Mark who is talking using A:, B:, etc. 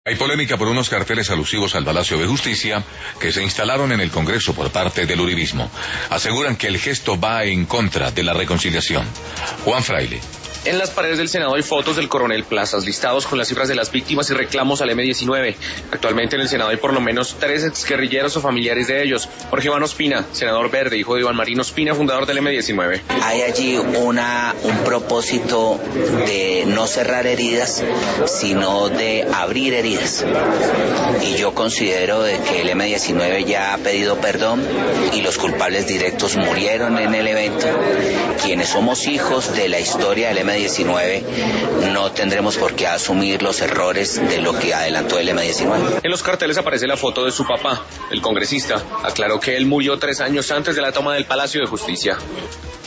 A: Hay polémica por unos carteles alusivos al Palacio de Justicia que se instalaron en el Congreso por parte del uribismo. Aseguran que el gesto va en contra de la reconciliación. Juan Fraile.
B: En las paredes del Senado hay fotos del coronel Plazas listados con las cifras de las víctimas y reclamos al M-19. Actualmente en el Senado hay por lo menos 3 exguerrilleros o familiares de ellos. Jorge Iván Ospina, senador verde, hijo de Iván Marín Ospina, fundador del M-19.
C: Hay allí un propósito de no cerrar heridas, sino de abrir heridas. Y yo considero de que el M-19 ya ha pedido perdón y los culpables directos murieron en el evento. Quienes somos hijos de la historia del M-19 no tendremos por qué asumir los errores de lo que adelantó el M-19.
B: En los carteles aparece la foto de su papá. El congresista aclaró que él murió 3 años antes de la toma del Palacio de Justicia.